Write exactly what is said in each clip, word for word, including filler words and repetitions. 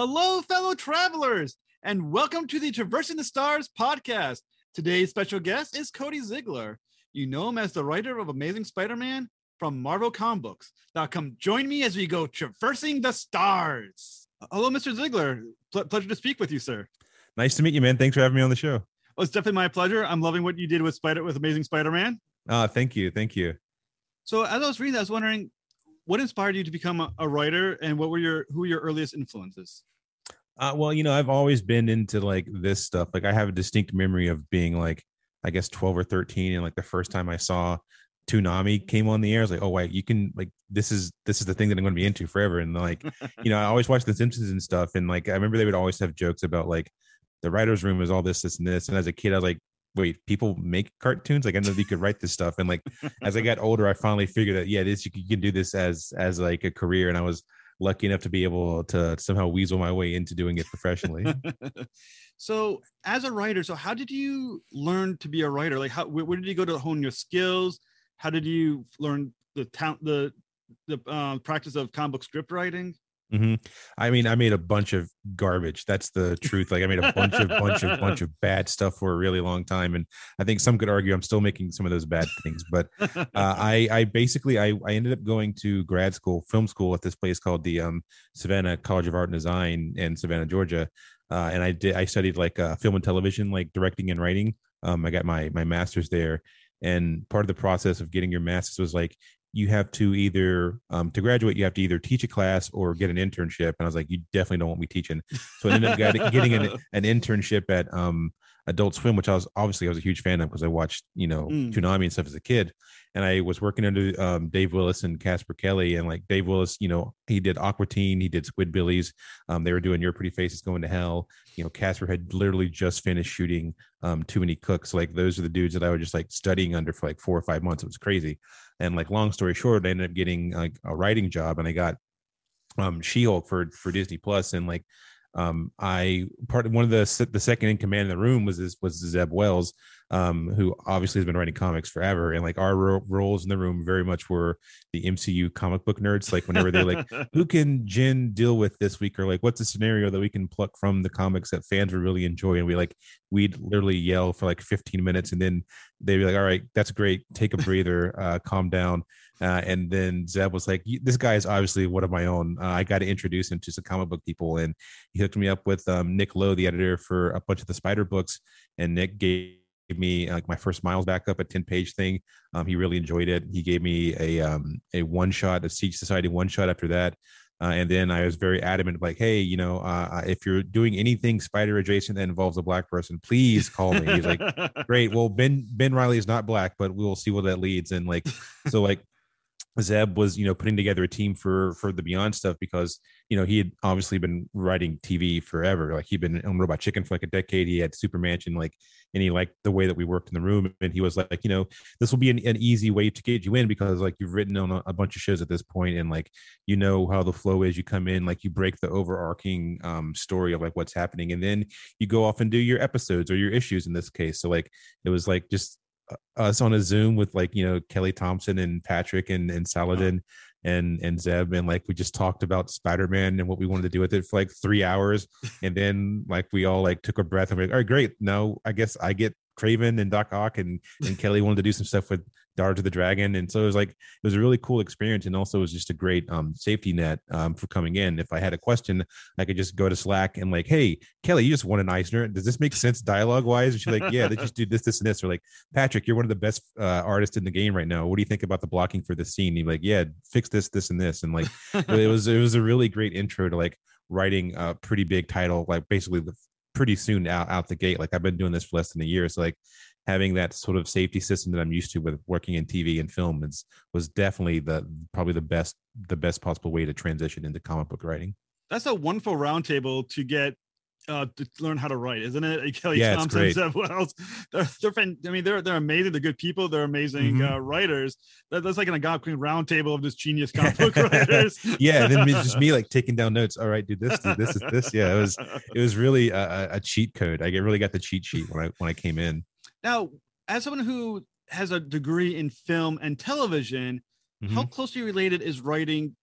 Hello, fellow travelers, and welcome to the Traversing the Stars podcast. Today's special guest is Cody Ziglar. You know him as the writer of Amazing Spider-Man from Marvel Comic Books. Now come join me as we go traversing the stars. Hello, Mister Ziglar. Ple- pleasure to speak with you, sir. Nice to meet you, man. Thanks for having me on the show. Oh, it's definitely my pleasure. I'm loving what you did with Spider with Amazing Spider-Man. Uh, thank you. Thank you. So as I was reading, I was wondering, what inspired you to become a, a writer, and what were your who were your earliest influences? Uh, well, you know, I've always been into like this stuff. Like I have a distinct memory of being like, I guess twelve or thirteen. And like the first time I saw Toonami came on the air, I was like, oh, wait, you can like, this is, this is the thing that I'm going to be into forever. And like, you know, I always watched The Simpsons and stuff. And like, I remember they would always have jokes about like the writer's room is all this, this, and this. And as a kid, I was like, wait, people make cartoons? Like I know you could write this stuff. And like, as I got older, I finally figured that, yeah, this, you can, you can do this as, as like a career. And I was lucky enough to be able to somehow weasel my way into doing it professionally. So as a writer, so how did you learn to be a writer? Like how, where, where did you go to hone your skills? How did you learn the talent, the, the uh, practice of comic book script writing? Mm-hmm. I mean, I made a bunch of garbage. That's the truth. Like I made a bunch of, bunch of, bunch of bad stuff for a really long time. And I think some could argue I'm still making some of those bad things, but uh, I, I basically, I, I ended up going to grad school, film school at this place called the um, Savannah College of Art and Design in Savannah, Georgia. Uh, and I did, I studied like uh, film and television, like directing and writing. Um, I got my, my master's there. And part of the process of getting your master's was like, you have to either um, to graduate, you have to either teach a class or get an internship. And I was like, you definitely don't want me teaching. So I ended up getting an, an internship at um, Adult Swim, which I was obviously I was a huge fan of because I watched, you know, mm. Toonami and stuff as a kid. And I was working under um, Dave Willis and Casper Kelly. And like Dave Willis, you know, he did Aqua Teen, he did Squidbillies. Um, they were doing Your Pretty Face is Going to Hell. You know, Casper had literally just finished shooting um, Too Many Cooks. Like those are the dudes that I was just like studying under for like four or five months. It was crazy. And like long story short, I ended up getting like a writing job, and I got um, She-Hulk for for Disney Plus. And like um, I part of one of the the second in command in the room was this was Zeb Wells, um, who obviously has been writing comics forever. And like our ro- roles in the room very much were the M C U comic book nerds. Like whenever they're like, who can Jen deal with this week? Or like, what's a scenario that we can pluck from the comics that fans would really enjoy? And we like, we'd literally yell for like fifteen minutes. And then they'd be like, all right, that's great. Take a breather, uh, calm down. Uh, and then Zeb was like, this guy is obviously one of my own. Uh, I got to introduce him to some comic book people. And he hooked me up with um, Nick Lowe, the editor for a bunch of the Spider books. And Nick gave me like my first Miles backup, a ten page thing. Um, he really enjoyed it. He gave me a um, a one shot, a Siege Society one shot after that. Uh, and then I was very adamant, like, hey, you know, uh, if you're doing anything Spider adjacent that involves a black person, please call me. He's like, great. Well, Ben Ben Reilly is not black, but we'll see where that leads. And like, so like, Zeb was, you know, putting together a team for for the Beyond stuff because, you know, he had obviously been writing T V forever. Like he'd been on Robot Chicken for like a decade. He had Super Mansion, like, and he liked the way that we worked in the room. And he was like, you know, this will be an, an easy way to get you in because like you've written on a, a bunch of shows at this point, and like, you know how the flow is. You come in, like you break the overarching um, story of like what's happening, and then you go off and do your episodes or your issues in this case. So like it was like just us on a Zoom with like, you know, Kelly Thompson and Patrick and, and Saladin and, and Zeb. And like, we just talked about Spider-Man and what we wanted to do with it for like three hours. And then like, we all like took a breath and we're like, all right, great. No, I guess I get Craven and Doc Ock, and, and Kelly wanted to do some stuff with Daughter to the Dragon. And so it was like, it was a really cool experience. And also it was just a great um, safety net um, for coming in. If I had a question, I could just go to Slack and like, hey, Kelly, you just won an Eisner. Does this make sense dialogue wise? And she's like, yeah, they just do this, this, and this. Or like, Patrick, you're one of the best uh, artists in the game right now. What do you think about the blocking for this scene? And he'd be like, yeah, fix this, this, and this. And like, it was, it was a really great intro to like writing a pretty big title, like basically the pretty soon out, out the gate. Like I've been doing this for less than a year. So like having that sort of safety system that I'm used to with working in T V and film is, was definitely the, probably the best, the best possible way to transition into comic book writing. That's a wonderful roundtable to get uh to learn how to write, isn't it? Kelly yeah, Thompson, Zeb Wells, they're, they're I mean they're they're amazing. They're good people. They're amazing mm-hmm. uh, writers. That, that's like an Algonquin round table of just genius comic book writers. Yeah, and then it's just me like taking down notes. All right, do this, do this, is this. Yeah, it was it was really a, a cheat code. I really got the cheat sheet when I when I came in. Now, as someone who has a degree in film and television, mm-hmm. how closely related is writing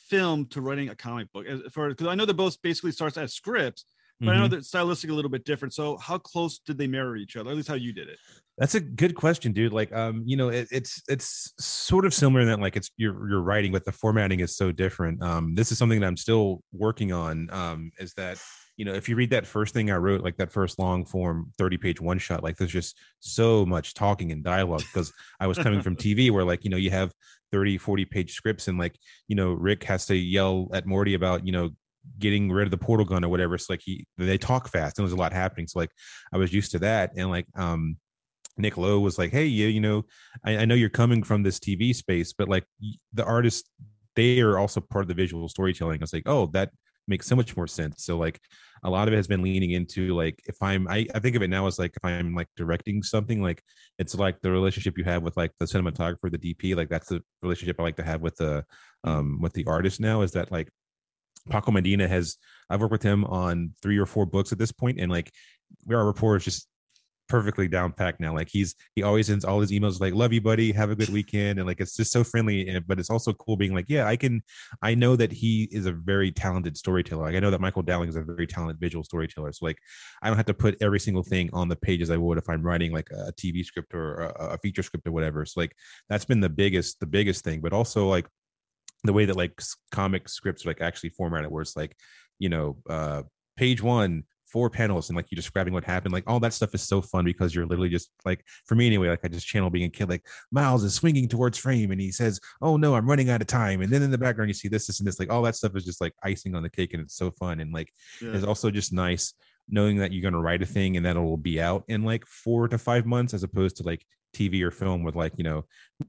film to writing a comic book? As- For because I know they're both basically starts as scripts, but I know Mhm. that stylistic a little bit different. So how close did they mirror each other? At least how you did it. That's a good question, dude. Like, um, you know, it, it's it's sort of similar in that like it's you're you're writing, but the formatting is so different. Um, this is something that I'm still working on. Um, is that you know, if you read that first thing I wrote, like that first long form thirty page one shot, like there's just so much talking and dialogue because I was coming from T V where like, you know, you have thirty, forty page scripts and like, you know, Rick has to yell at Morty about, you know, getting rid of the portal gun or whatever. It's like he they talk fast and there's a lot happening. So like I was used to that. And like um Nick Lowe was like, hey, you, you know, I, I know you're coming from this T V space, but like the artists, they are also part of the visual storytelling. I was like, oh, that makes so much more sense. So like a lot of it has been leaning into like if I'm I, I think of it now as like if I'm like directing something, like it's like the relationship you have with like the cinematographer, the D P, like that's the relationship I like to have with the um with the artist now, is that like Paco Medina has I've worked with him on three or four books at this point, and like our rapport is just perfectly down packed now. Like he's he always sends all his emails like, love you buddy, have a good weekend, and like it's just so friendly. And but it's also cool being like, yeah, I can I know that he is a very talented storyteller. Like I know that Michael Dowling is a very talented visual storyteller, so like I don't have to put every single thing on the page as I would if I'm writing like a T V script or a, a feature script or whatever. So like that's been the biggest the biggest thing. But also like the way that like comic scripts are like actually formatted, where it's like, you know, uh page one, four panels, and like you're describing what happened, like all that stuff is so fun because you're literally just like, for me anyway, like I just channel being a kid, like Miles is swinging towards frame and he says, oh no, I'm running out of time, and then in the background you see this this and this, like all that stuff is just like icing on the cake, and it's so fun. And like yeah. It's also just nice knowing that you're going to write a thing and that it will be out in like four to five months as opposed to like T V or film with like, you know,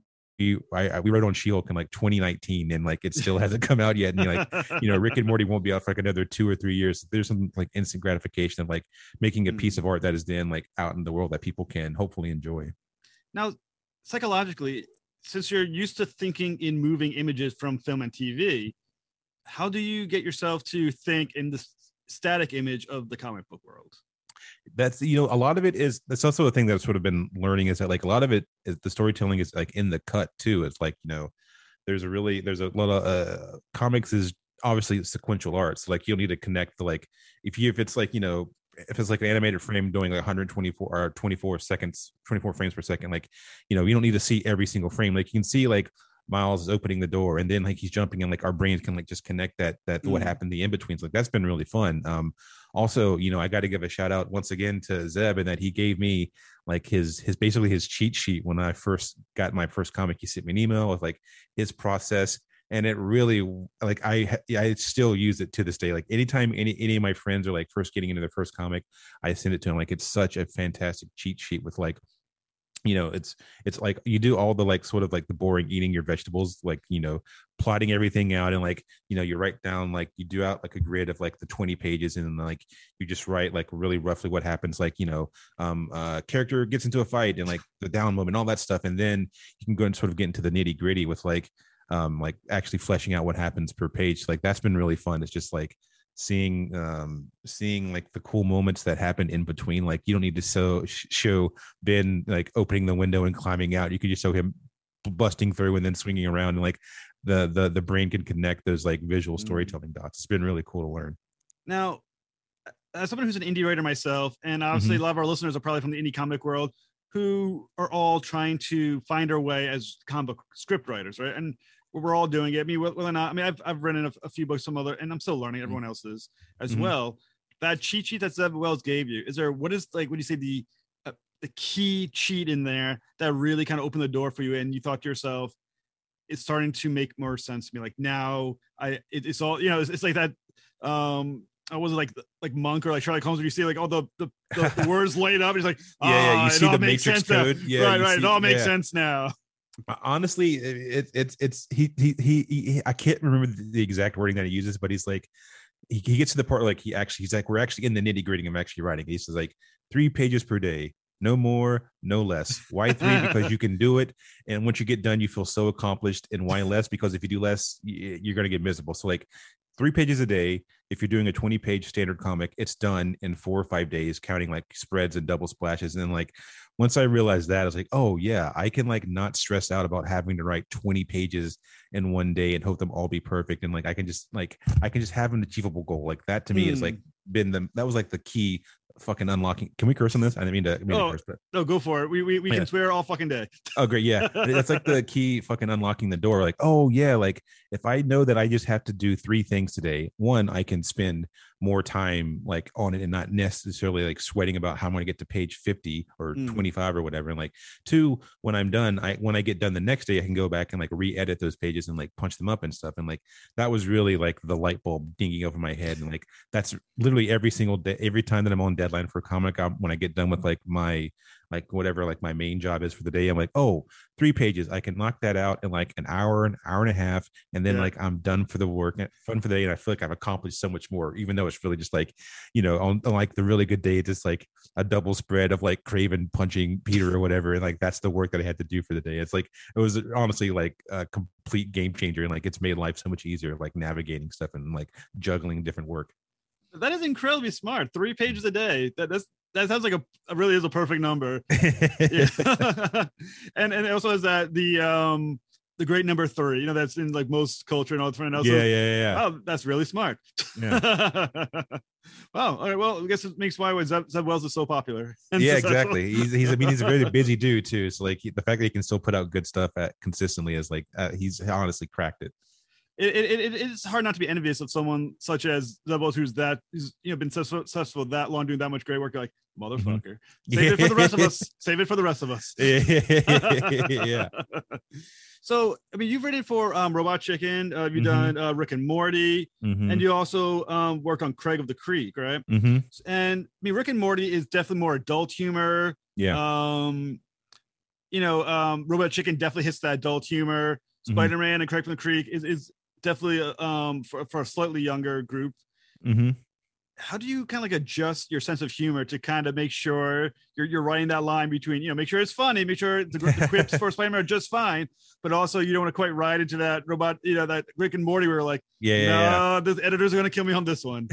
we I, I we wrote on She-Hulk in like twenty nineteen and like it still hasn't come out yet, and you're like, you know, Rick and Morty won't be out for like another two or three years. There's some like instant gratification of like making a piece of art that is then like out in the world that people can hopefully enjoy. Now, psychologically, since you're used to thinking in moving images from film and T V, how do you get yourself to think in the static image of the comic book world? That's, you know, a lot of it is, that's also a thing that I've sort of been learning, is that like a lot of it is the storytelling is like in the cut too. It's like, you know, there's a really, there's a lot of uh, comics is obviously sequential art. So like you'll need to connect the, like, if you, if it's like, you know, if it's like an animated frame doing like one hundred twenty-four or twenty-four seconds, twenty-four frames per second, like, you know, you don't need to see every single frame. Like you can see like Miles is opening the door and then like he's jumping, and like our brains can like just connect that that mm. what happened the in-betweens. Like that's been really fun. Um also, you know, I got to give a shout out once again to Zeb, and that he gave me like his his basically his cheat sheet when I first got my first comic. He sent me an email with like his process, and it really, like I I still use it to this day. Like anytime any any of my friends are like first getting into their first comic, I send it to them. Like it's such a fantastic cheat sheet with like, you know, it's it's like you do all the like sort of like the boring eating your vegetables, like, you know, plotting everything out, and like, you know, you write down like you do out like a grid of like the twenty pages, and like you just write like really roughly what happens, like, you know, um uh character gets into a fight and like the down moment, all that stuff, and then you can go and sort of get into the nitty gritty with like um like actually fleshing out what happens per page. Like that's been really fun. It's just like seeing um seeing like the cool moments that happen in between. Like you don't need to so show Ben like opening the window and climbing out. You could just show him busting through and then swinging around, and like the the the brain can connect those like visual storytelling dots. It's been really cool to learn. Now, as someone who's an indie writer myself, and obviously mm-hmm. a lot of our listeners are probably from the indie comic world, who are all trying to find our way as comic book script writers, right? And we're all doing it. I mean, whether or not, I mean, I've I've written a, a few books, some other, and I'm still learning. Everyone else is as mm-hmm. well. That cheat sheet that Zeb Wells gave you, is there, what is like, what do you say, the uh, the key cheat in there that really kind of opened the door for you, and you thought to yourself, it's starting to make more sense to me. Like now, I it, it's all, you know, it's, it's like that. Um, I was like like Monk or like Sherlock Holmes, where you see like all the the, the, the words laid up. And it's like, oh, yeah, yeah, you see the Matrix code. Yeah, right, right. See, it all makes yeah. sense now. Honestly, it's it's it's he, he he he I can't remember the exact wording that he uses, but he's like he, he gets to the part like he actually he's like, we're actually in the nitty gritty. I'm actually writing. He says like three pages per day, no more, no less. Why three? Because you can do it, and once you get done, you feel so accomplished. And why less? Because if you do less, you're gonna get miserable. So like three pages a day, if you're doing a twenty page standard comic, it's done in four or five days, counting like spreads and double splashes. And then like, once I realized that, I was like, oh yeah, I can like not stress out about having to write twenty pages in one day and hope them all be perfect. And like, I can just like, I can just have an achievable goal. Like that to me mm. is like been the, that was like the key fucking unlocking. Can we curse on this? I didn't mean to, I mean oh, to curse, but no, go for it. We we, we yeah. can swear all fucking day. Oh, great. Yeah. That's like the key fucking unlocking the door. Like, oh yeah. Like if I know that I just have to do three things today, one, I can spend more time like on it and not necessarily like sweating about how I'm going to get to page fifty or mm. twenty-five or whatever. And like two, when I'm done, I, when I get done the next day, I can go back and like re-edit those pages and like punch them up and stuff. And like, that was really like the light bulb dinging over my head. And like, that's literally every single day, every time that I'm on deadline for a comic, I'm, when I get done with like my, like whatever, like my main job is for the day, I'm like, oh, three pages. I can knock that out in like an hour, an hour and a half. And then yeah. like, I'm done for the work, fun for the day. And I feel like I've accomplished so much more, even though it's really just like, you know, on, on like the really good day, it's just like a double spread of like Kraven punching Peter or whatever. And like, that's the work that I had to do for the day. It's like, it was honestly like a complete game changer. And like, it's made life so much easier, like navigating stuff and like juggling different work. That is incredibly smart. Three pages a day. That that's that sounds like a, a really is a perfect number. and and it also has that the um the great number three. You know, that's in like most culture and all that. Also, yeah, yeah, yeah. Oh, that's really smart. Yeah. Wow. All right. Well, I guess it makes why Zeb, Zeb Wells is so popular. Yeah, successful. Exactly. He's he's I mean he's a very busy dude too. So like he, the fact that he can still put out good stuff at consistently is like uh, he's honestly cracked it. It, it, it it's hard not to be envious of someone such as Zeb Wells, who's that who's you know been successful that long, doing that much great work. You're like, motherfucker, mm-hmm. save it for the rest of us. Save it for the rest of us. Yeah. So I mean, you've written for um, Robot Chicken. Uh, you've mm-hmm. done uh, Rick and Morty, mm-hmm. and you also um, worked on Craig of the Creek, right? Mm-hmm. And I mean, Rick and Morty is definitely more adult humor. Yeah. Um, you know, um, Robot Chicken definitely hits that adult humor. Spider-Man mm-hmm. and Craig from the Creek is is definitely um for, for a slightly younger group. Mm-hmm. How do you kind of like adjust your sense of humor to kind of make sure you're you're writing that line between, you know, make sure it's funny, make sure the, the quips for Spider-Man are just fine, but also you don't want to quite ride into that robot, you know, that Rick and Morty where we're like, yeah, yeah, no, yeah. the editors are going to kill me on this one.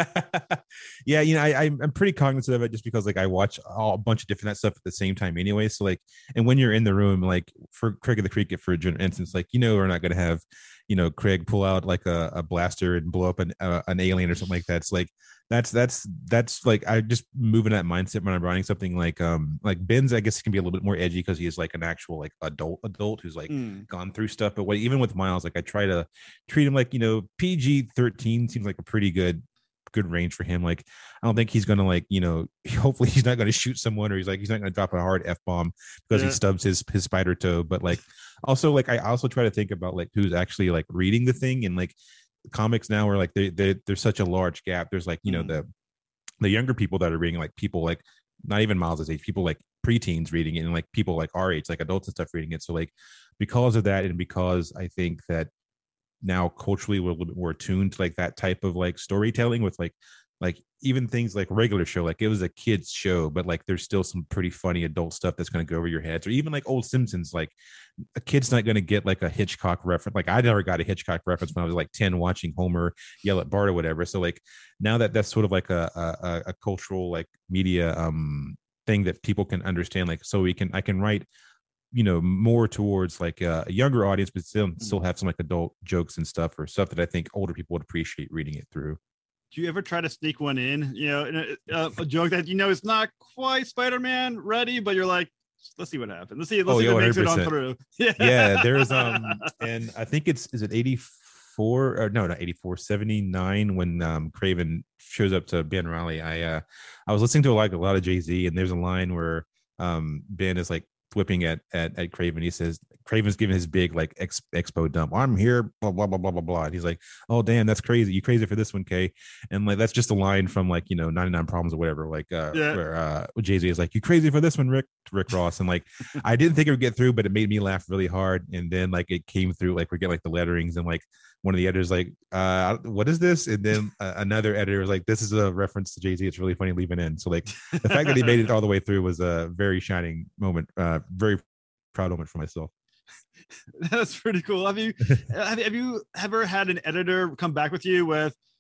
Yeah, you know, I, I'm pretty cognizant of it just because like I watch all, a bunch of different stuff at the same time anyway. So like, and when you're in the room, like for Craig of the Creek, for instance, like, you know, we're not going to have, you know, Craig pull out like a, a blaster and blow up an uh, an alien or something like that. It's like that's that's that's like I just move in that mindset when I'm writing something like um like Ben's. I guess can be a little bit more edgy because he is like an actual like adult adult who's like mm. gone through stuff. But what, even with Miles, like I try to treat him like, you know, P G thirteen seems like a pretty good good range for him. Like I don't think he's gonna like, you know, hopefully he's not gonna shoot someone, or he's like he's not gonna drop a hard F bomb because yeah. he stubs his his spider toe. But like also like I also try to think about like who's actually like reading the thing, and like comics now are like they they there's such a large gap. There's like, you know, mm. the the younger people that are reading, like people like not even Miles's age, people like preteens reading it, and like people like our age, like adults and stuff reading it. So like because of that, and because I think that now culturally we're a little bit more attuned to like that type of like storytelling with like like even things like regular show, like it was a kid's show, but like there's still some pretty funny adult stuff that's going to go over your heads. Or even like old Simpsons, like a kid's not going to get like a Hitchcock reference. Like I never got a Hitchcock reference when I was like ten watching Homer yell at Bart or whatever. So like now that that's sort of like a a, a cultural like media um thing that people can understand, like so we can I can write, you know, more towards like a, a younger audience, but still still have some like adult jokes and stuff, or stuff that I think older people would appreciate reading it through. Do you ever try to sneak one in, you know, a, a joke that you know is not quite Spider-Man ready, but you're like, let's see what happens. Let's see, let's oh, see yo, if it makes it on through. Yeah, yeah. There's um, and I think it's is it eighty-four or no, not eighty-four, seventy-nine when um Kraven shows up to Ben Reilly. I uh, I was listening to like a lot of Jay-Z, and there's a line where um Ben is like whipping at at at Kraven. He says Kraven's giving his big like ex, expo dump. I'm here, blah blah blah blah blah blah. And he's like, oh damn, that's crazy. You crazy for this one, K? And like that's just a line from like, you know, ninety-nine Problems or whatever. Like uh, yeah. where uh, Jay-Z is like, you crazy for this one, Rick? Rick Ross. And like I didn't think it would get through, but it made me laugh really hard. And then like it came through. Like we get like the letterings, and like one of the editors like, uh, what is this? And then uh, another editor was like, this is a reference to Jay-Z. It's really funny, leave it in. So like the fact that he made it all the way through was a very shining moment. Uh, very proud moment for myself. That's pretty cool. Have you have, have you ever had an editor come back with you with,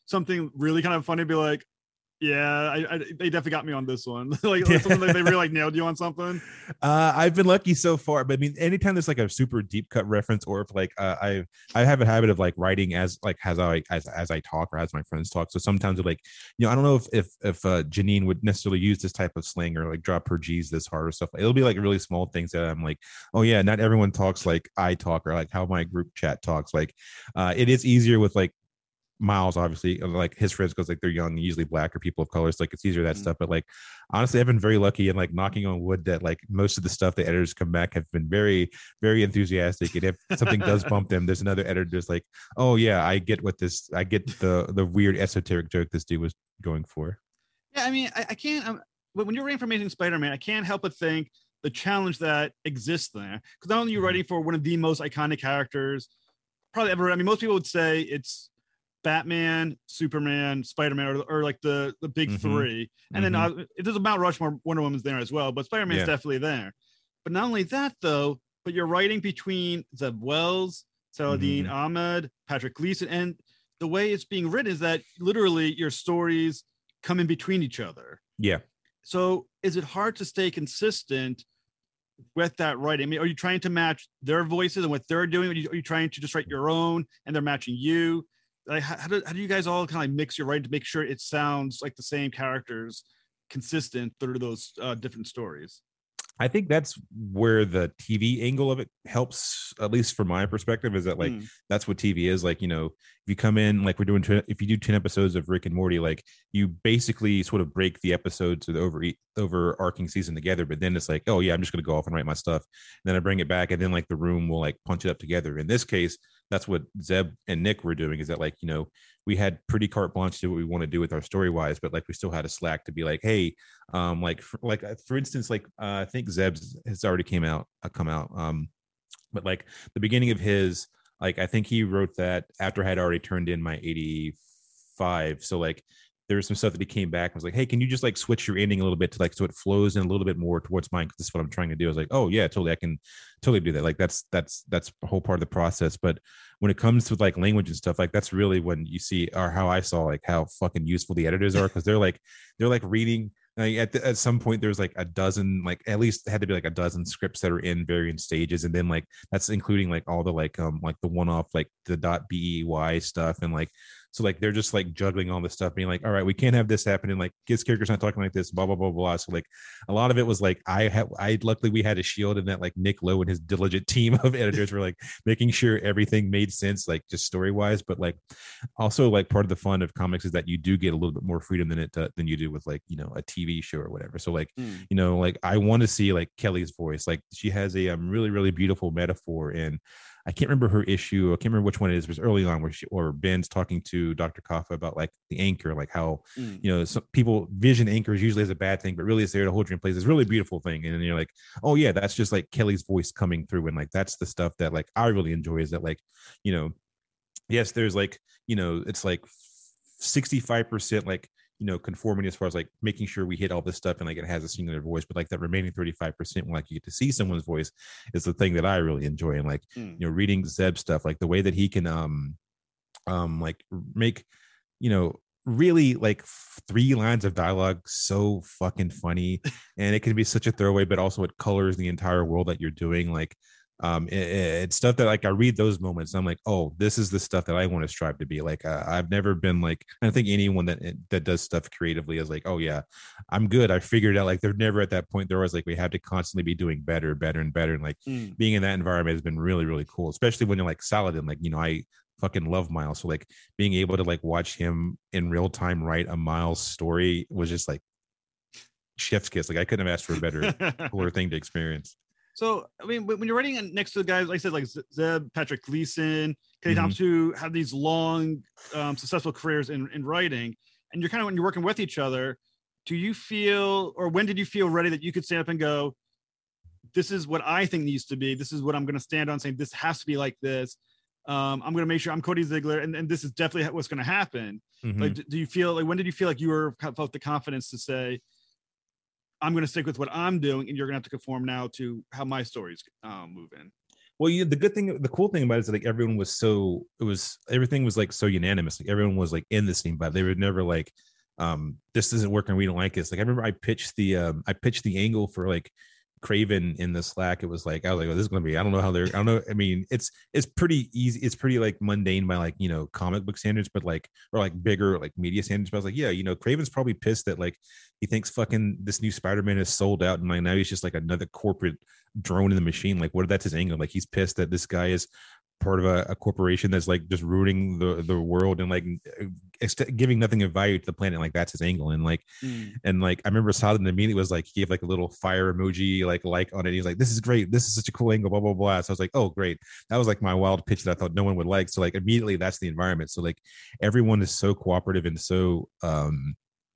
something really kind of funny, be like, yeah, I, I, they definitely got me on this one. like, like something like they really like nailed you on something. Uh, I've been lucky so far, but I mean, anytime there's like a super deep cut reference, or if like uh, I I have a habit of like writing as like as I as as I talk or as my friends talk. So sometimes like, you know, I don't know if if if uh, Janine would necessarily use this type of slang or like drop her G's this hard or stuff. It'll be like really small things that I'm like, oh yeah, not everyone talks like I talk or like how my group chat talks. Like, uh, it is easier with like Miles, obviously, like his friends, because like they're young, usually black or people of color, so like it's easier that mm-hmm. stuff. But like honestly, I've been very lucky and like knocking on wood that like most of the stuff the editors come back have been very, very enthusiastic. And if something does bump them, there's another editor that's like, oh yeah, I get what this, I get the the weird esoteric joke this dude was going for. Yeah, I mean, I, I can't. Um, when you're writing for Amazing Spider-Man, I can't help but think the challenge that exists there, because not only you're writing for one of the most iconic characters probably ever. I mean, most people would say it's Batman, Superman, Spider-Man, or, or like the the big mm-hmm. three, and mm-hmm. then uh, if there's a Mount Rushmore, Wonder Woman's there as well, but Spider-Man's yeah. definitely there. But not only that, though, but you're writing between Zeb Wells, Saladin mm-hmm. Ahmed, Patrick Gleason, and the way it's being written is that literally your stories come in between each other. Yeah. So is it hard to stay consistent with that writing? I mean, are you trying to match their voices and what they're doing? Are you, are you trying to just write your own and they're matching you? Like, how, how, do, how do you guys all kind of like mix your writing to make sure it sounds like the same characters consistent through those uh, different stories? I think that's where the T V angle of it helps, at least from my perspective, is that like mm. that's what T V is. Like, you know, if you come in, like we're doing, if you do ten episodes of Rick and Morty, like you basically sort of break the episodes of the over overarching season together. But then it's like, oh yeah, I'm just going to go off and write my stuff. And then I bring it back, and then like the room will like punch it up together. In this case, that's what Zeb and Nick were doing, is that like, you know, we had pretty carte blanche to do what we want to do with our story wise, but like we still had a slack to be like, hey, um, like, for, like for instance, like uh, I think Zeb's has already came out, uh, come out. Um, but like the beginning of his, like, I think he wrote that after I had already turned in my eighty-five. So like, there was some stuff that he came back and was like, hey, can you just like switch your ending a little bit to like, so it flows in a little bit more towards mine, because this is what I'm trying to do. I was like, oh yeah, totally. I can totally do that. Like that's, that's, that's a whole part of the process. But when it comes to like language and stuff, like that's really when you see, or how I saw like how fucking useful the editors are. Cause they're like, they're like reading, like at, the, at some point there's like a dozen, like at least had to be like a dozen scripts that are in varying stages. And then like, that's including like all the like, um, like the one-off, like the dot B E Y stuff. And like, so like they're just like juggling all this stuff, being like, all right, we can't have this happening. Like this character's not talking like this, blah, blah, blah, blah. So like a lot of it was like, I had, I luckily we had a shield, and that like Nick Lowe and his diligent team of editors were like making sure everything made sense, like just story wise. But like also like part of the fun of comics is that you do get a little bit more freedom than it uh, than you do with like, you know, a T V show or whatever. So like, mm. you know, like I want to see like Kelly's voice. Like she has a um, really, really beautiful metaphor, and I can't remember her issue. I can't remember which one it is. It was early on where she, or Ben's talking to Doctor Kafka about like the anchor, like how, mm. you know, some people vision anchors usually as a bad thing, but really it's there to hold you in place. It's a really beautiful thing. And then you're like, oh yeah, that's just like Kelly's voice coming through. And like, that's the stuff that like, I really enjoy, is that like, you know, yes, there's like, you know, it's like sixty-five percent like, you know, conformity as far as like making sure we hit all this stuff and like it has a singular voice, but like that remaining thirty-five percent when like you get to see someone's voice is the thing that I really enjoy. And like, mm. you know, reading Zeb stuff, like the way that he can um um like make, you know, really like three lines of dialogue so fucking funny, and it can be such a throwaway, but also it colors the entire world that you're doing. Like um it, it's stuff that like I read those moments and I'm like, oh, this is the stuff that I want to strive to be like. uh, I've never been like, I don't think anyone that that does stuff creatively is like, oh yeah, I'm good, I figured out. Like they're never at that point. They're always like, we have to constantly be doing better better and better, and like mm. being in that environment has been really really cool, especially when you're like Saladin. Like, you know, I fucking love Miles, so like being able to like watch him in real time write a Miles story was just like chef's kiss. Like I couldn't have asked for a better cooler thing to experience. So, I mean, when you're writing next to the guys, like I said, like Zeb, Patrick Gleason, Kelly mm-hmm. Thompson, who have these long, um, successful careers in, in writing, and you're kind of, when you're working with each other, do you feel, or when did you feel ready that you could stand up and go, this is what I think needs to be, this is what I'm going to stand on, saying this has to be like this. Um, I'm going to make sure I'm Cody Ziglar, and, and this is definitely what's going to happen. Mm-hmm. Like, do, do you feel like, when did you feel like you were felt the confidence to say, I'm going to stick with what I'm doing, and you're going to have to conform now to how my stories um, move in? Well, you the good thing, the cool thing about it is that, like everyone was so it was everything was like so unanimous. Like everyone was like in the same vibe. They were never like, um, this isn't working. We don't like this. Like I remember I pitched the um, I pitched the angle for like Craven in the Slack. It was like I was like, oh, this is gonna be. I don't know how they're. I don't know. I mean, it's it's pretty easy. It's pretty like mundane by like you know comic book standards, but like or like bigger like media standards. But I was like, yeah, you know, Craven's probably pissed that like he thinks fucking this new Spider-Man is sold out, and like now he's just like another corporate drone in the machine. Like, what if that's his angle? Like he's pissed that this guy is part of a, a corporation that's like just ruining the the world and like ext- giving nothing of value to the planet. Like that's his angle. And like mm. and like I remember Saladin immediately was like he gave like a little fire emoji like like on it. He's like, this is great, this is such a cool angle, blah blah blah. So I was like, oh great. That was like my wild pitch that I thought no one would like. So like immediately that's the environment. So like everyone is so cooperative and so um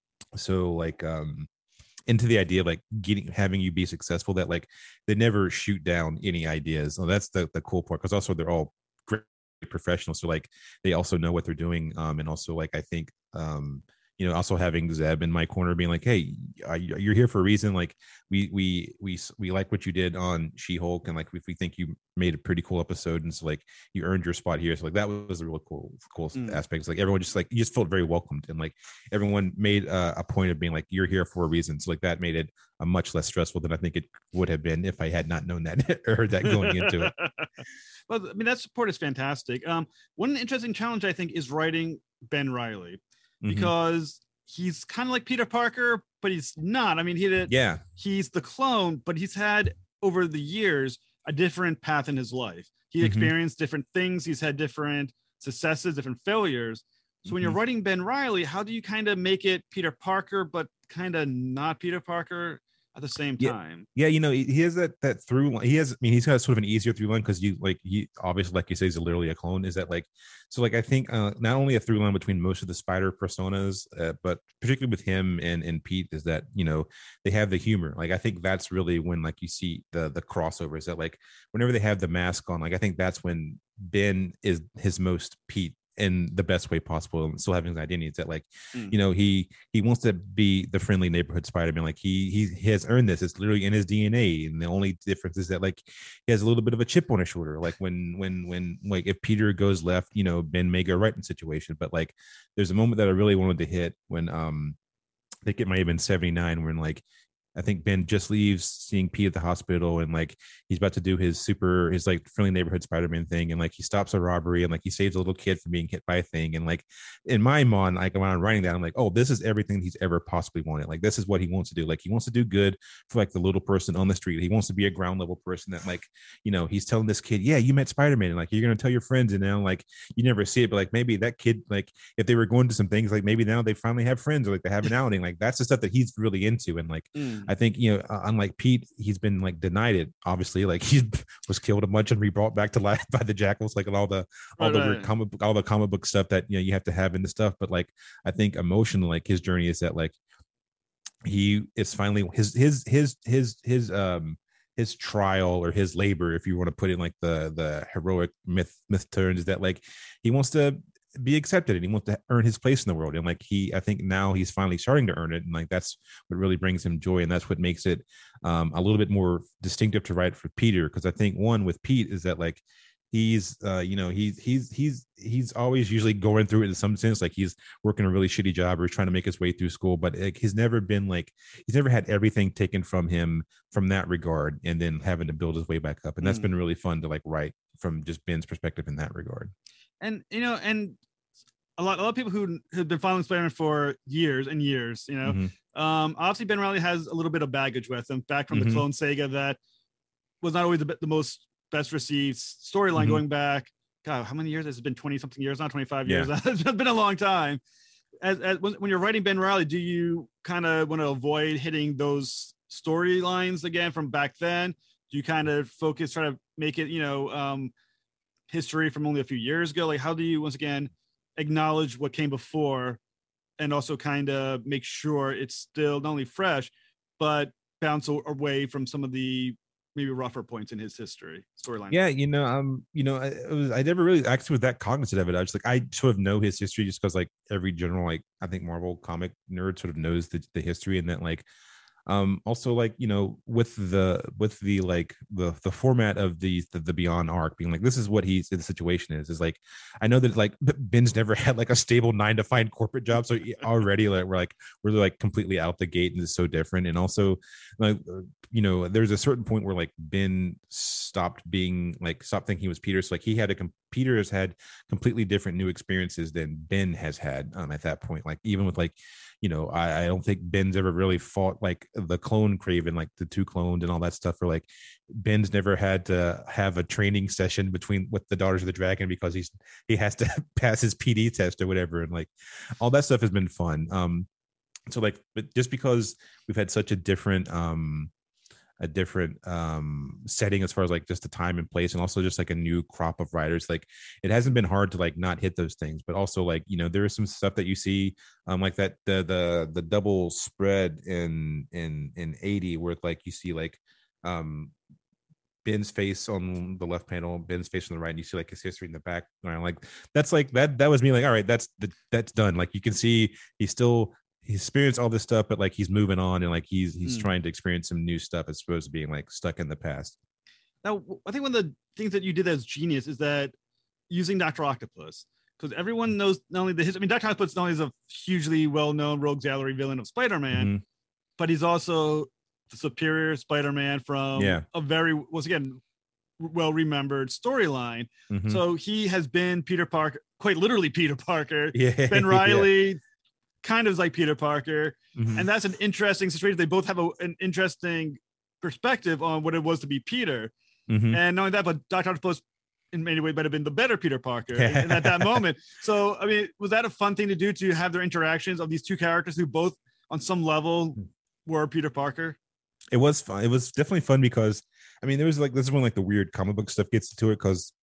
so like um into the idea of like getting having you be successful, that like they never shoot down any ideas. So that's the the cool part, because also they're all great professionals, so like they also know what they're doing. Um and also like I think um you know also having Zeb in my corner being like, hey, you're here for a reason. Like we we we we like what you did on She-Hulk, and like if we think you made a pretty cool episode, and so like you earned your spot here. So like that was a really cool cool mm. aspect. It's like everyone just like you just felt very welcomed, and like everyone made a, a point of being like, you're here for a reason. So like that made it a much less stressful than I think it would have been if I had not known that or heard that going into it. Well, I mean, that support is fantastic. Um, one interesting challenge I think is writing Ben Reilly, because mm-hmm. he's kind of like Peter Parker, but he's not. I mean, he did. Yeah, he's the clone, but he's had over the years a different path in his life. He mm-hmm. experienced different things. He's had different successes, different failures. So mm-hmm. when you're writing Ben Reilly, how do you kind of make it Peter Parker, but kind of not Peter Parker at the same time? Yeah, yeah, you know, he has that that through line. He has, I mean, he's got sort of an easier through line because you like he obviously, like you say, he's literally a clone. Is that like so? Like I think uh, not only a through line between most of the Spider personas, uh, but particularly with him and and Pete, is that you know they have the humor. Like I think that's really when like you see the the crossover. Is that like whenever they have the mask on, like I think that's when Ben is his most Pete in the best way possible, and still having his identity. It's that like mm. you know he he wants to be the friendly neighborhood Spider-Man. Like he, he he has earned this. It's literally in his D N A, and the only difference is that like he has a little bit of a chip on his shoulder. Like when when when like if Peter goes left, you know Ben may go right in situation. But like there's a moment that I really wanted to hit when um I think it might have been seventy-nine, when like I think Ben just leaves seeing Pete at the hospital, and like he's about to do his super his like friendly neighborhood Spider-Man thing, and like he stops a robbery, and like he saves a little kid from being hit by a thing. And like in my mind, like when I'm writing that, I'm like, oh, this is everything he's ever possibly wanted. Like this is what he wants to do. Like he wants to do good for like the little person on the street. He wants to be a ground level person that like, you know, he's telling this kid, yeah, you met Spider-Man, and like you're gonna tell your friends, and now like you never see it, but like maybe that kid, like if they were going to some things, like maybe now they finally have friends, or like they have an outing. Like that's the stuff that he's really into. And like mm. I think, you know, uh, unlike Pete, he's been like denied it, obviously. Like he was killed a bunch and re-brought back to life by the jackals, like all the all right, the right. comic all the comic book stuff that you know you have to have in the stuff. But like I think emotionally, like his journey is that like he is finally his his his his his um his trial or his labor, if you want to put it in like the the heroic myth myth turns, is that like he wants to be accepted, and he wants to earn his place in the world. And like he, I think now he's finally starting to earn it, and like that's what really brings him joy, and that's what makes it um a little bit more distinctive to write for Peter. Because I think one with Pete is that like he's uh you know he's he's he's he's always usually going through it in some sense, like he's working a really shitty job or he's trying to make his way through school, but like he's never been like he's never had everything taken from him from that regard and then having to build his way back up. And that's mm. been really fun to like write from just Ben's perspective in that regard. And you know, and a lot, a lot of people who have been following Spider-Man for years and years, you know, mm-hmm. um, obviously Ben Reilly has a little bit of baggage with him back from mm-hmm. the Clone Saga that was not always the, the most best received storyline mm-hmm. going back. God, how many years? It's been twenty something years, not twenty-five yeah. years. It's been a long time. As, as when, when you're writing Ben Reilly, do you kind of want to avoid hitting those storylines again from back then? Do you kind of focus, try to make it, you know, um, history from only a few years ago? Like how do you once again acknowledge what came before and also kind of make sure it's still not only fresh but bounce away from some of the maybe rougher points in his history storyline? Yeah, you know, um, you know, I, it was I never really actually was that cognizant of it. I was like, I sort of know his history just because like every general, like I think Marvel comic nerd sort of knows the, the history, and that like Um, also, like, you know, with the with the like the the format of the the, the Beyond arc being like, this is what he's the situation is is like, I know that like Ben's never had like a stable nine to five corporate job, so already like we're like we're like completely out the gate, and it's so different. And also, like, you know, there's a certain point where like Ben stopped being like stopped thinking he was Peter. So like he had a Peter has had completely different new experiences than Ben has had um, at that point. Like even with like, you know, I, I don't think Ben's ever really fought like the clone Craven, like the two cloned and all that stuff. Or like Ben's never had to have a training session between with the Daughters of the Dragon because he's he has to pass his P D test or whatever, and like all that stuff has been fun. Um, so like, but just because we've had such a different um a different um setting as far as like just the time and place, and also just like a new crop of writers, like it hasn't been hard to like not hit those things. But also like, you know, there is some stuff that you see um like that the the the double spread in in in eighty where like you see like um Ben's face on the left panel, Ben's face on the right, and you see like his history in the back. Like that's like that that was me like, all right, that's the, that's done. Like you can see he's still he's experienced all this stuff, but like he's moving on, and like he's he's mm. trying to experience some new stuff as opposed to being like stuck in the past. Now, I think one of the things that you did as genius is that using Doctor Octopus, because everyone knows not only the history. I mean, Doctor Octopus not only is a hugely well-known rogues gallery villain of Spider-Man, mm-hmm. but he's also the superior Spider-Man from yeah. a very once again well-remembered storyline. Mm-hmm. So he has been Peter Parker, quite literally Peter Parker. Yeah. Ben Reilly. Yeah. Kind of like Peter Parker, mm-hmm. and that's an interesting situation. They both have a, an interesting perspective on what it was to be Peter, mm-hmm. and knowing that, but Doctor Octopus in many ways might have been the better Peter Parker and at that moment. So, I mean, was that a fun thing to do, to have their interactions of these two characters who both, on some level, were Peter Parker? It was fun. It was definitely fun because, I mean, there was like this is when like the weird comic book stuff gets to it, because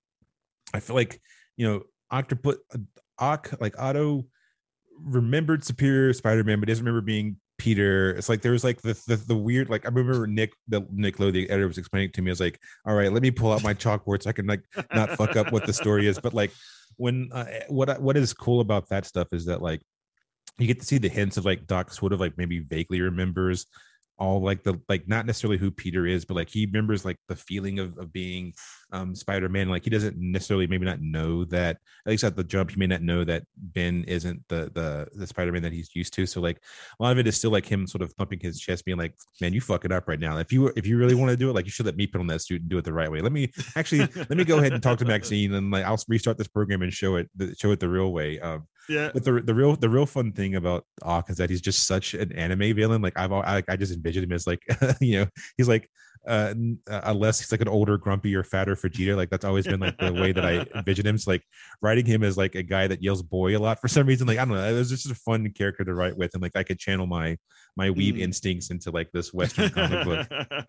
I feel like, you know, Octopus, Ock, like Otto. remembered superior Spider-Man, but doesn't remember being Peter. It's like there was like the the, the weird, like I remember Nick the Nick Lowe, the editor, was explaining it to me. I was like, all right, let me pull out my chalkboard so I can like not fuck up what the story is. But like when uh, what what is cool about that stuff is that like you get to see the hints of like Doc sort of like maybe vaguely remembers all like the like not necessarily who Peter is, but like he remembers like the feeling of, of being um Spider-Man. Like he doesn't necessarily maybe not know that, at least at the jump, he may not know that Ben isn't the the the Spider-Man that he's used to. So like a lot of it is still like him sort of thumping his chest, being like, man, you fuck it up right now. If you if you really want to do it, like you should let me put on that suit and do it the right way. Let me actually let me go ahead and talk to Maxine, and like I'll restart this program and show it show it the real way. Um Yeah, but the the real the real fun thing about Ock is that he's just such an anime villain. Like I've I, I just envisioned him as like you know, he's like uh unless he's like an older, grumpy or fatter Vegeta. Like that's always been like the way that I envisioned him. So like writing him as like a guy that yells boy a lot for some reason. Like I don't know, it was just a fun character to write with, and like I could channel my my weeb mm. instincts into like this Western comic book.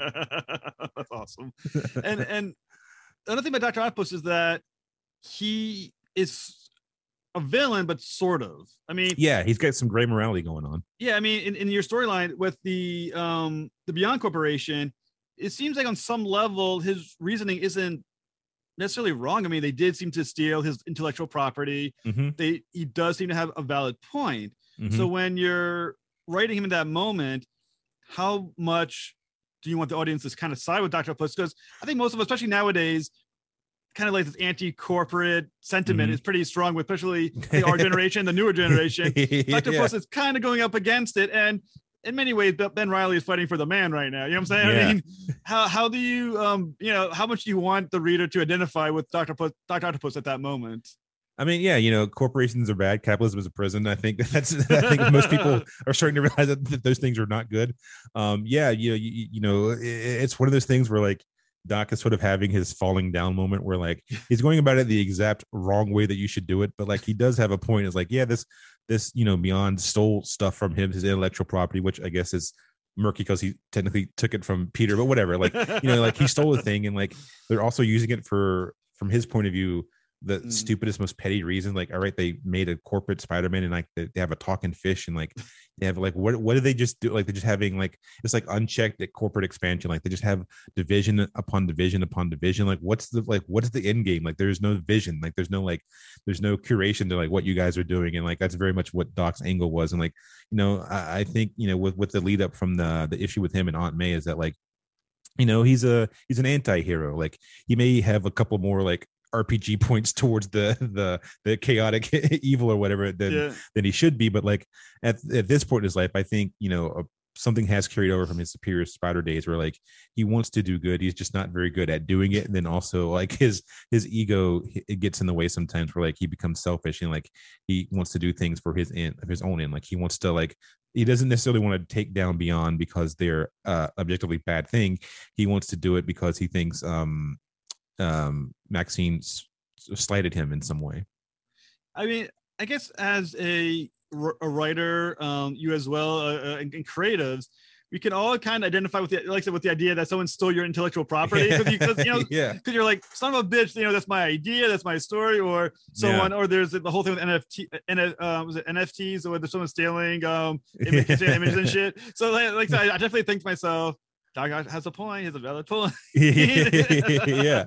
That's awesome. And and another thing about Doctor Octopus is that he is a villain, but sort of. I mean, yeah, he's got some gray morality going on. Yeah, I mean, in, in your storyline with the um the Beyond Corporation, it seems like on some level his reasoning isn't necessarily wrong. I mean, they did seem to steal his intellectual property. Mm-hmm. They he does seem to have a valid point. Mm-hmm. So when you're writing him in that moment, how much do you want the audience to kind of side with Doctor Octopus? Because I think most of us, especially nowadays, kind of like this anti-corporate sentiment mm-hmm. is pretty strong with especially the, our generation, the newer generation. yeah. Octopus is kind of going up against it, and in many ways, Ben Reilly is fighting for the man right now. You know what I'm saying? Yeah. I mean, how how do you um you know how much do you want the reader to identify with Doctor Doctor Octopus at that moment? I mean, yeah, you know, corporations are bad. Capitalism is a prison. I think that's. I think most people are starting to realize that, that those things are not good. Um, yeah, you know, you, you know, it, it's one of those things where like Doc is sort of having his falling down moment where like he's going about it the exact wrong way that you should do it, but like he does have a point. It's like, yeah, this this you know Beyond stole stuff from him, his intellectual property, which I guess is murky because he technically took it from Peter, but whatever. Like you know, like he stole a thing, and like they're also using it for, from his point of view, the mm. stupidest, most petty reason. Like, all right, they made a corporate Spider-Man and like they, they have a talking fish and like they have like what what do they just do? Like they're just having like it's like unchecked corporate expansion. Like they just have division upon division upon division. Like what's the like what is the end game? Like there's no vision. Like there's no like there's no curation to like what you guys are doing. And like that's very much what Doc's angle was. And like, you know, I, I think, you know, with with the lead up from the the issue with him and Aunt May is that like, you know, he's a he's an anti-hero. Like he may have a couple more like R P G points towards the the the chaotic evil or whatever than yeah. than he should be, but like at at this point in his life, I think, you know, uh, something has carried over from his Superior Spider days where like he wants to do good, he's just not very good at doing it, and then also like his his ego it gets in the way sometimes where like he becomes selfish and like he wants to do things for his end of his own end. Like he wants to like he doesn't necessarily want to take down Beyond because they're uh objectively bad thing. He wants to do it because he thinks um um Maxine slighted him in some way. I mean, I guess as a, a writer, um you as well, uh, uh, and, and creatives, we can all kind of identify with the like I said with the idea that someone stole your intellectual property because you, you know yeah because you're like, son of a bitch, you know, that's my idea, that's my story, or someone yeah. or there's the whole thing with N F T and uh, was it N F Ts or there's someone stealing um images, images and shit. So like, like I, I definitely think to myself, Doc has a point. He has a valid point. yeah.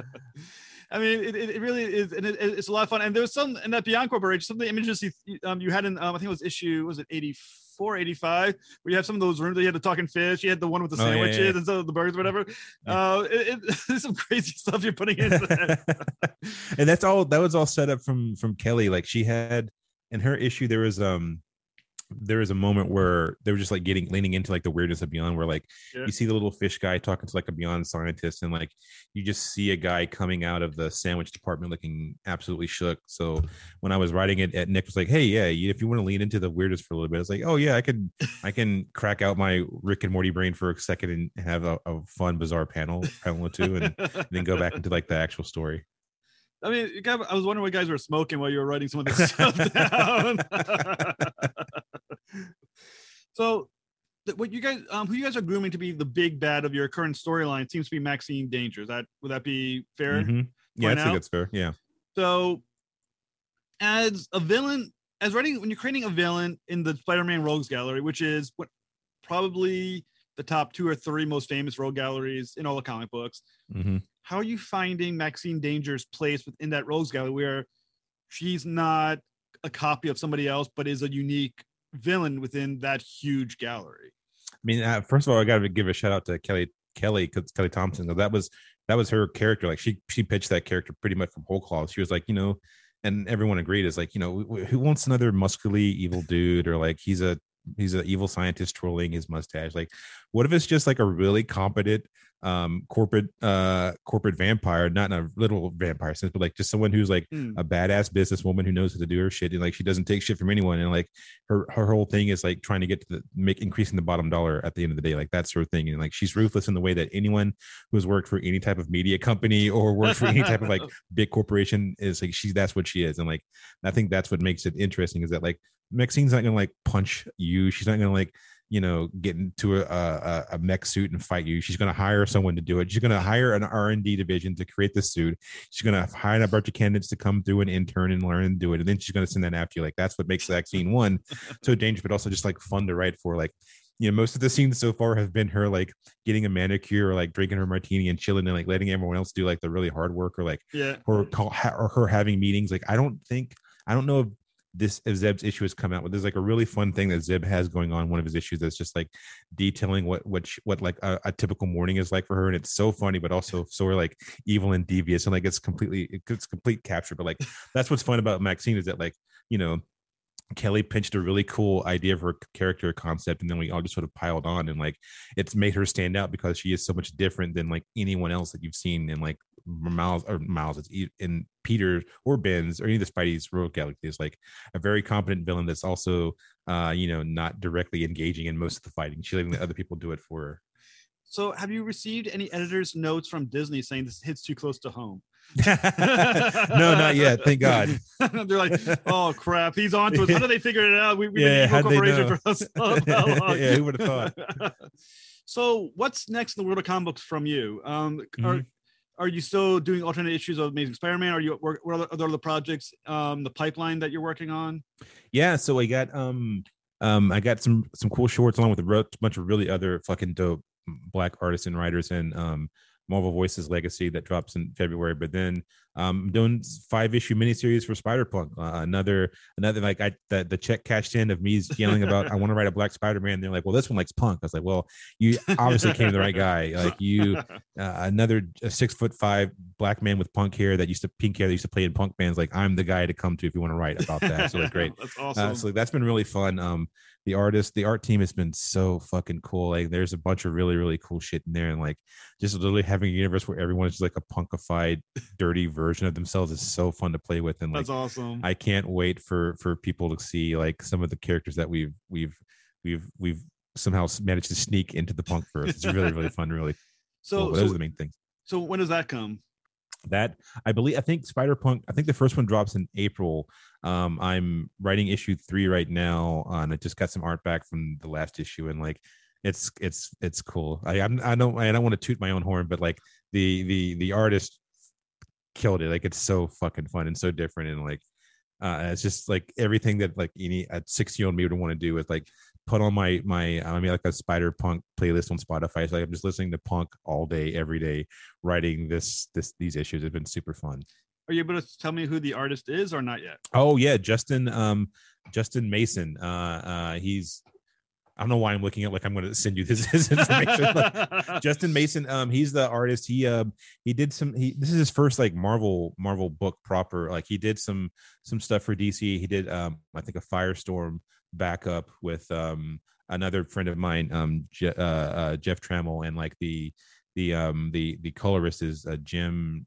I mean, it, it really is, and it, it's a lot of fun. And there was some in that Beyond Corporation, some of the images you, um, you had in, um, I think it was issue, was it eighty-four, eighty-five, where you have some of those rooms that you had the talking fish, you had the one with the sandwiches oh, yeah, yeah. and so the burgers, whatever. Yeah. Uh, it, it, there's some crazy stuff you're putting in there. And that's all, that was all set up from, from Kelly. Like she had, in her issue, there was, um, there was a moment where they were just like getting leaning into like the weirdness of Beyond, where like yeah. you see the little fish guy talking to like a Beyond scientist, and like you just see a guy coming out of the sandwich department looking absolutely shook. So when I was writing it, at Nick was like, "Hey, yeah, if you want to lean into the weirdness for a little bit," I was like, "Oh yeah, I can, I can crack out my Rick and Morty brain for a second and have a, a fun, bizarre panel, panel or two, and, and then go back into like the actual story." I mean, I was wondering what guys were smoking while you were writing some of this stuff down. So, what you guys, um, who you guys are grooming to be the big bad of your current storyline seems to be Maxine Danger. Is that would that be fair? Mm-hmm. Yeah, I think that's fair. Yeah. So, as a villain, as writing when you're creating a villain in the Spider-Man Rogues Gallery, which is what probably the top two or three most famous rogue galleries in all the comic books. Mm-hmm. How are you finding Maxine Danger's place within that rogues gallery where she's not a copy of somebody else, but is a unique villain within that huge gallery? I mean, uh, first of all, I got to give a shout out to Kelly, Kelly, Kelly Thompson. That was, that was her character. Like she, she pitched that character pretty much from whole cloth. She was like, you know, and everyone agreed is like, you know, who wants another muscly evil dude, or like, he's a, he's an evil scientist twirling his mustache. Like, what if it's just like a really competent um corporate uh corporate vampire, not in a little vampire sense, but like just someone who's like mm. a badass businesswoman who knows how to do her shit, and like she doesn't take shit from anyone, and like her her whole thing is like trying to get to the make increasing the bottom dollar at the end of the day. Like that's her thing. And like she's ruthless in the way that anyone who's worked for any type of media company or worked for any type of like big corporation is like, she's that's what she is. And like I think that's what makes it interesting, is that like Maxine's not gonna like punch you, she's not gonna like, you know, get into a, a, a mech suit and fight you. She's going to hire someone to do it. She's going to hire an R and D division to create the suit. She's going to hire a bunch of candidates to come through and intern and learn and do it. And then she's going to send that after you. Like, that's what makes Maxine one so dangerous, but also just like fun to write for. Like, you know, most of the scenes so far have been her like getting a manicure or like drinking her martini and chilling and like letting everyone else do like the really hard work, or like, yeah, or call or her having meetings. Like, I don't think, I don't know if this if Zeb's issue has come out, but there's like a really fun thing that Zeb has going on, one of his issues, that's just like detailing what what she, what like a, a typical morning is like for her, and it's so funny but also so like evil and devious, and like it's completely it's complete capture. But like that's what's fun about Maxine, is that like, you know, Kelly pinched a really cool idea of her character concept, and then we all just sort of piled on, and like it's made her stand out because she is so much different than like anyone else that you've seen in like Miles or Miles it's in Peter or Ben's or any of the Spidey's rogue galaxy. Is like a very competent villain that's also uh you know, not directly engaging in most of the fighting. She's letting the other people do it for her. So have you received any editor's notes from Disney saying this hits too close to home? No, not yet, thank God. They're like, oh crap, he's on to us. How did they figure it out? We, we've yeah, been evil corporation for us. Yeah, who would have thought? So what's next in the world of comic books from you? Um, mm-hmm. are are you still doing alternate issues of Amazing Spider-Man? Are you what are the other projects, um, the pipeline that you're working on? Yeah, so I got um um I got some some cool shorts along with a bunch of really other fucking dope Black artists and writers, and um Marvel Voices Legacy that drops in February. But then um, I'm doing five issue miniseries for Spider-Punk. Uh, another, another like I the, the check cashed in of me yelling about I want to write a Black Spider-Man. They're like, well, this one likes punk. I was like, well, you obviously came to the right guy. Like you, uh, another a six foot five Black man with punk hair that used to pink hair that used to play in punk bands. Like I'm the guy to come to if you want to write about that. So like, great. That's awesome. Uh, so that's been really fun. Um, the artist, the art team has been so fucking cool. Like there's a bunch of really, really cool shit in there. And like just literally having a universe where everyone's just like a punkified, dirty version of themselves is so fun to play with. And like, that's awesome. I can't wait for, for people to see like some of the characters that we've, we've, we've, we've somehow managed to sneak into the punk verse. It's really, really fun. Really. So, cool. so Those are the main things. So when does that come? That I believe I think Spider-Punk, I think the first one drops in April. um I'm writing issue three right now, uh, and I just got some art back from the last issue, and like it's it's it's cool. I I'm, I don't I don't want to toot my own horn, but like the the the artist killed it. Like it's so fucking fun and so different, and like uh it's just like everything that like any a six year old me would want to do is like put on my my I mean like a Spider-Punk playlist on Spotify. It's like I'm just listening to punk all day, every day, writing this this these issues. It's been super fun. Are you able to tell me who the artist is or not yet? Oh yeah, Justin um Justin Mason. Uh uh he's I don't know why I'm looking at like I'm going to send you this, this information. Like, Justin Mason, um, he's the artist. He um uh, he did some. He this is his first like Marvel Marvel book proper. Like he did some some stuff for D C. He did um I think a Firestorm backup with um another friend of mine, um Je- uh, uh, Jeff Trammell, and like the the um the the colorist is uh, Jim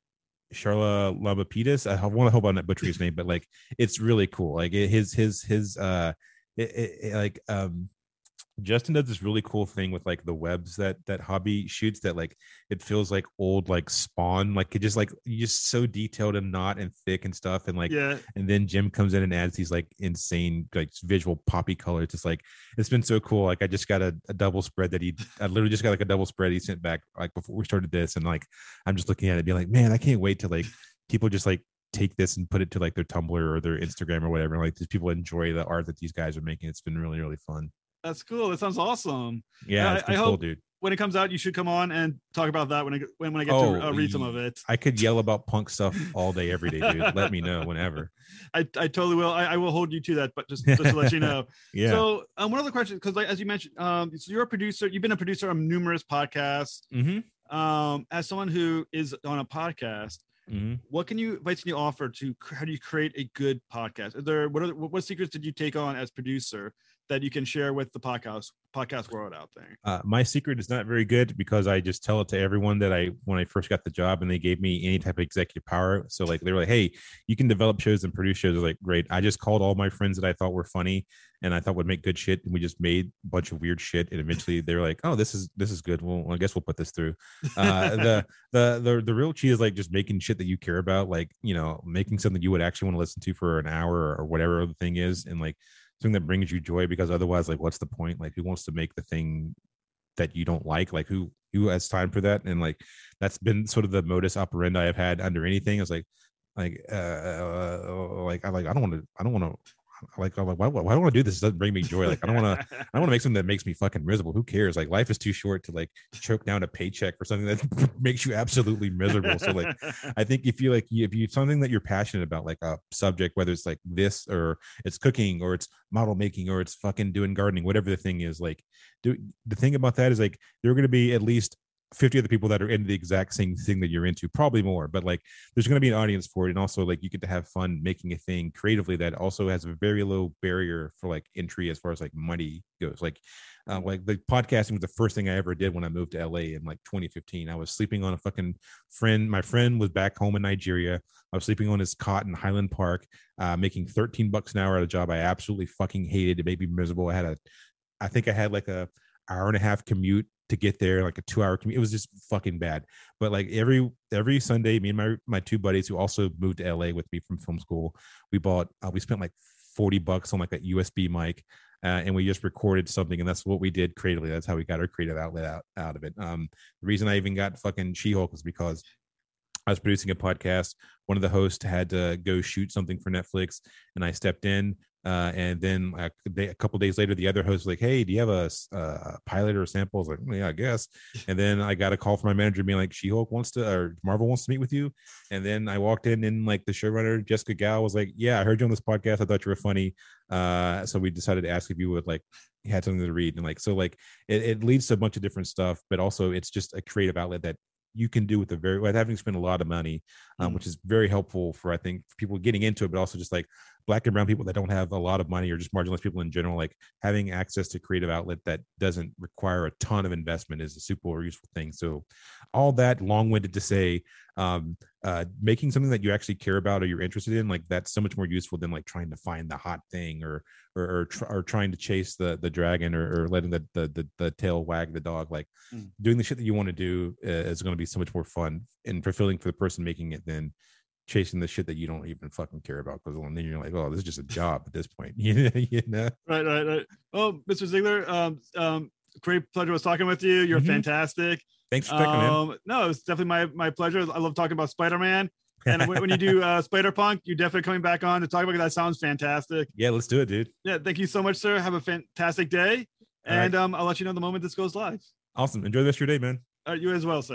Sharla Labapidis. I want to hope I'm not butchering his name, but like it's really cool. Like it, his his his uh it, it, it, like um. Justin does this really cool thing with like the webs that that Hobby shoots that like it feels like old like Spawn, like it just like you just so detailed and not and thick and stuff, and like yeah. And then Jim comes in and adds these like insane like visual poppy colors. Just like it's been so cool. Like I just got a, a double spread that he I literally just got like a double spread he sent back like before we started this, and like I'm just looking at it being like, man, I can't wait to like people just like take this and put it to like their Tumblr or their Instagram or whatever. Like these people enjoy the art that these guys are making. It's been really really fun. That's cool. That sounds awesome. Yeah, it's I, I cool, hope dude. When it comes out, you should come on and talk about that when I when, when I get oh, to uh, read some of it. I could yell about punk stuff all day, every day, dude. Let me know whenever. I, I totally will. I, I will hold you to that, but just, just to let you know. Yeah. So um, one other question, because like as you mentioned, um, so you're a producer. You've been a producer on numerous podcasts. Mm-hmm. Um, as someone who is on a podcast, mm-hmm. what can you advice can you offer to how do you create a good podcast? Are there what are what, what secrets did you take on as producer that you can share with the podcast podcast world out there? Uh, my secret is not very good because I just tell it to everyone that I when I first got the job, and they gave me any type of executive power. So like they were like, "Hey, you can develop shows and produce shows." I was like, "Great!" I just called all my friends that I thought were funny and I thought would make good shit, and we just made a bunch of weird shit. And eventually they were like, "Oh, this is this is good. Well, I guess we'll put this through." Uh, the the the the real key is like just making shit that you care about, like you know, making something you would actually want to listen to for an hour or whatever the thing is, and like something that brings you joy, because otherwise like what's the point? Like who wants to make the thing that you don't like? Like who who has time for that? And like that's been sort of the modus operandi I've had under anything. It's like like uh, uh like I like I don't want to I don't want to like I'm like why, why do I want to do this? It doesn't bring me joy. Like I don't want to I want to make something that makes me fucking miserable. Who cares? Like life is too short to like choke down a paycheck for something that makes you absolutely miserable. So like I think if you like if you something that you're passionate about, like a subject, whether it's like this or it's cooking or it's model making or it's fucking doing gardening, whatever the thing is, like do the thing about that is like there are going to be at least fifty other people that are into the exact same thing that you're into, probably more, but like there's going to be an audience for it. And also like you get to have fun making a thing creatively that also has a very low barrier for like entry as far as like money goes. Like uh, like the podcasting was the first thing I ever did when I moved to L A in like twenty fifteen. I was sleeping on a fucking friend. My friend was back home in Nigeria. I was sleeping on his cot in Highland Park, uh, making thirteen bucks an hour at a job I absolutely fucking hated. It made me miserable. I had a, I think I had like a hour and a half commute to get there, like a two hour commute. It was just fucking bad. But like every every Sunday, me and my my two buddies who also moved to L A with me from film school, we bought uh, we spent like forty bucks on like a U S B mic, uh, and we just recorded something, and that's what we did creatively. That's how we got our creative outlet out out of it. Um, the reason I even got fucking She-Hulk is because I was producing a podcast. One of the hosts had to go shoot something for Netflix, and I stepped in. Uh, and then a, day, a couple days later, the other host was like, "Hey, do you have a, a pilot or a sample?" I was like, well, "Yeah, I guess." And then I got a call from my manager being like, "She-Hulk wants to, or Marvel wants to meet with you." And then I walked in, and like the showrunner Jessica Gal was like, "Yeah, I heard you on this podcast. I thought you were funny. Uh, so we decided to ask if you would like had something to read." And like so, like it, it leads to a bunch of different stuff, but also it's just a creative outlet that you can do with a very without having to spend a lot of money, um, mm. which is very helpful for I think for people getting into it, but also just like Black and brown people that don't have a lot of money or just marginalized people in general, like having access to creative outlet that doesn't require a ton of investment is a super useful thing. So all that long-winded to say, um, uh, making something that you actually care about or you're interested in, like that's so much more useful than like trying to find the hot thing or or or, tr- or trying to chase the the dragon or, or letting the, the the the tail wag the dog. Like mm. doing the shit that you want to do uh, is going to be so much more fun and fulfilling for the person making it than chasing the shit that you don't even fucking care about, because then you're like, oh, this is just a job at this point. you know right right right Oh, Mister Ziegler, um um great pleasure was talking with you. You're mm-hmm. fantastic. Thanks for checking um, in. No, it's definitely my my pleasure. I love talking about Spider-Man. And when, when you do uh Spider-Punk, you're definitely coming back on to talk about it. That sounds fantastic. Yeah, let's do it, dude. Yeah, thank you so much, sir. Have a fantastic day. And right. um I'll let you know the moment this goes live. Awesome. Enjoy the rest of your day, man. All right, you as well, sir.